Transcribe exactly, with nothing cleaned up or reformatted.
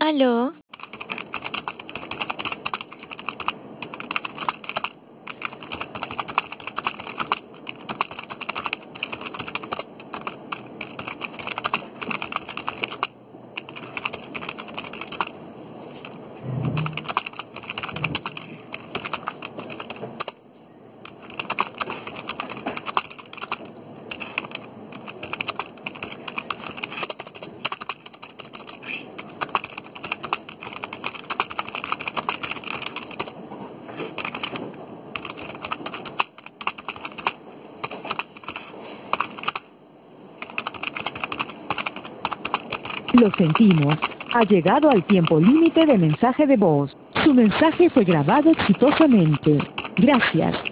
¿Aló? Lo sentimos. Ha llegado al tiempo límite de mensaje de voz. Su mensaje fue grabado exitosamente. Gracias.